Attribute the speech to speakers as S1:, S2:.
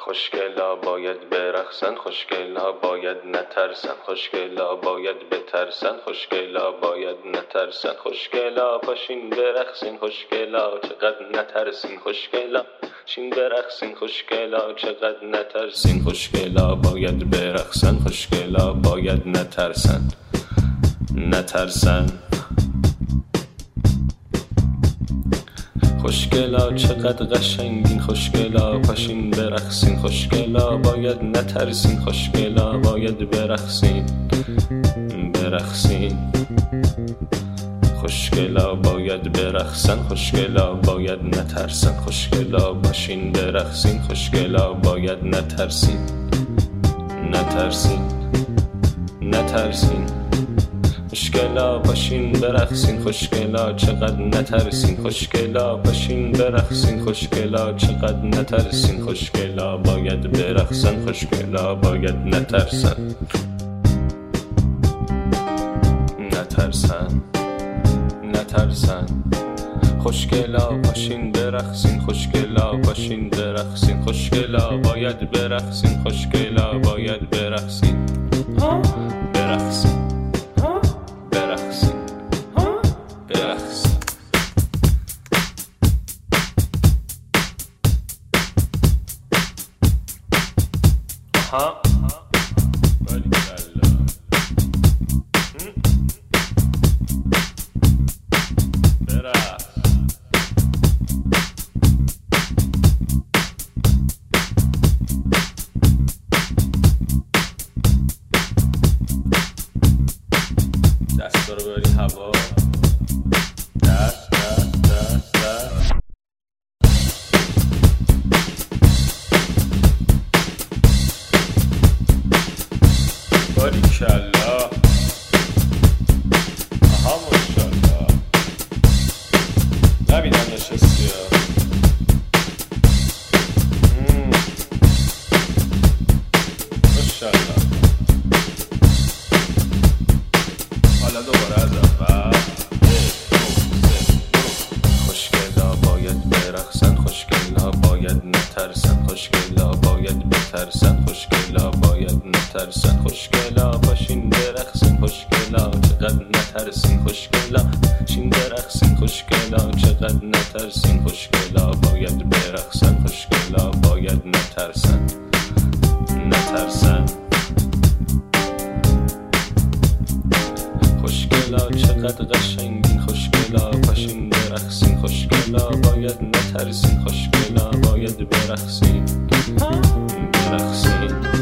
S1: خوشگلا باید برقصن، خوشگلا باید نترسن، خوشگلا باید بترسن، خوشگلا باید نترسن، خوشگلا پاشین برقصین، خوشگلا چقدر نترسین، خوشگلا شین برقصین، خوشگلا چقدر نترسین، خوشگلا باید برقصن، خوشگلا باید نترسن، نترسن، خوشگلا چقدر قشنگین، خوشگلا پاشین برقصین، خوشگلا باید نترسین، خوشگلا باید برقصین، برقصین، خوشگلا باید برقصن، خوشگلا باید نترسن، خوشگلا پاشین برقصین، خوشگلا باید نترسین، نترسین، نترسین، خوشگلا باشین برقصین، خوشگلا چقدر نترسین، خوشگلا باشین برقصین، خوشگلا چقدر نترسین، خوشگلا باید برقصن، خوشگلا باید نترسن، نترسن، نترسن، خوشگلا باشین برقصین، خوشگلا باشین برقصین، خوشگلا باید برقصین، خوشگلا باید برقصین، برقصین، ها دست رو ببری هوا، دست دست دست دست باریکلا، آها ماشاءالله، نبینم نشستی ها، ماشاءالله، حالا دوباره از اول، خوشگلا باید برقصن، خوشگلا باید نترسن، خوشگلا باید بترسن، خوشگلا باید نترسن، خوشگلا باشین برقصین، خوشگلا چقدر نترسین، خوشگلا شین برقصین، خوشگلا چقدر نترسین، خوشگلا باید برقصن، خوشگلا باید نترسن، نترسن، خوشگلا چقدر قشنگین، خوشگلا پاشین برقصین، خوشگلا باید نترسین، خوشگلا باید برقصین، برقصین.